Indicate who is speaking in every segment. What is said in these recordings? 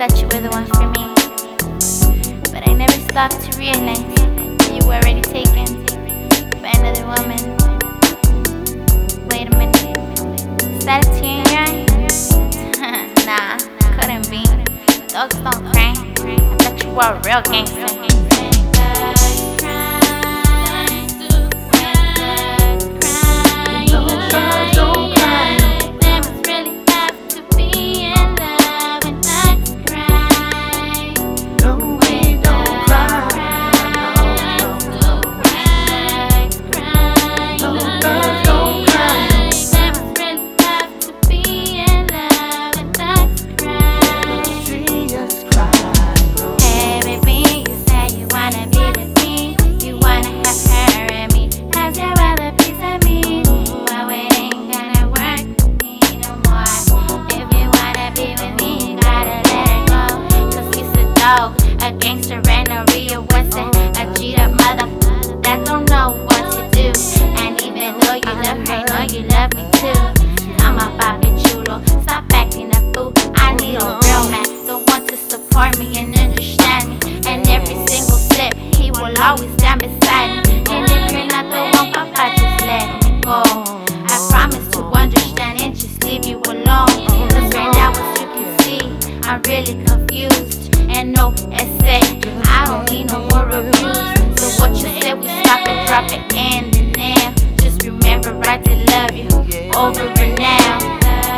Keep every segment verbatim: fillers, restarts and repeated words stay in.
Speaker 1: that you were the one for me, but I never stopped to realize that you were already taken by another woman. Wait a minute, is that a tear in your eye? Nah, couldn't be. Dogs don't cry. I thought you were a real gangster. A gangster and a real Western, a cheated mother that don't know what to do. And even though you love her, know you love me too. I'm a papi chulo, stop acting a fool. I need a real man, the one to support me and understand me. And every single step, he will always stand beside me. And if you're not the one, papa, just let me go. I promise to understand and just leave you alone. Cause right now, as you can see, I'm really confused. And no essay, I don't need no more reviews. So what you said, we stop and drop it in the now. Just remember right to love you over and now.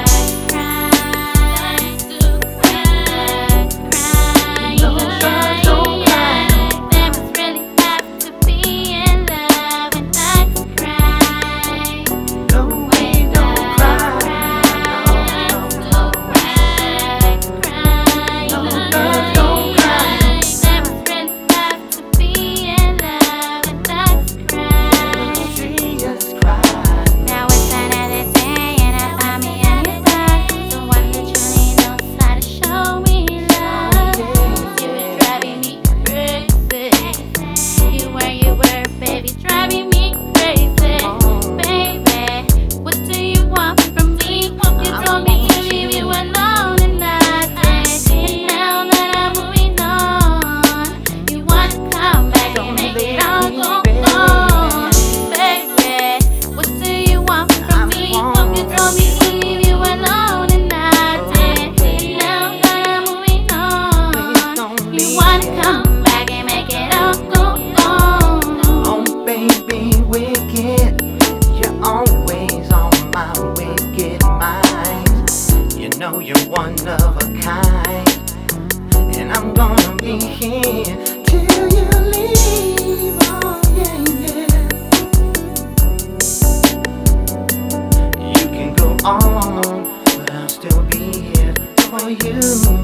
Speaker 2: Know you're one of a kind, and I'm gonna be here till you leave. Oh yeah, yeah. You can go on, but I'll still be here for you.